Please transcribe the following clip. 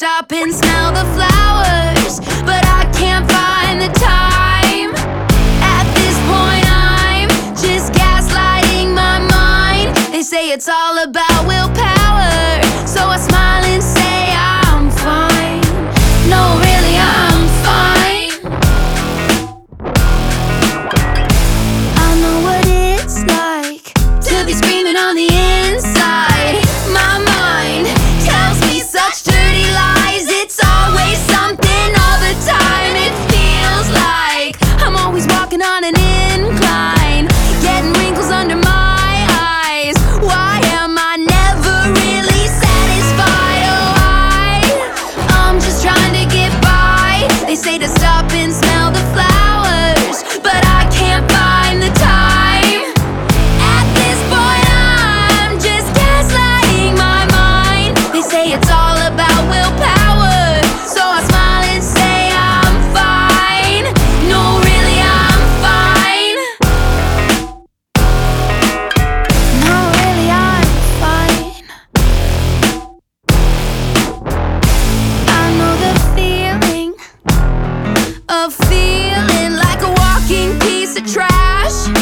stop and smell the flowers, but I can't find the time. At this point I'm just gaslighting my mind. They say it's all about willpower, so I smile and say I'm fine. No, really, I'm fine. I know what it's like to be screaming on the inside. My mind tells me such dirty lies. It's always something all the time. It feels like I'm always walking on an incline, getting wrinkles under my eyes. Why am I never really satisfied? Oh, I'm just trying to get by. They say to stop and smell the flowers, but I can't find the time. At this point I'm just gaslighting my mind. They say it's all about willpower, so I smile and say I'm fine. No, really, I'm fine. No, really, I'm fine. I know the feeling of feeling like a walking piece of trash.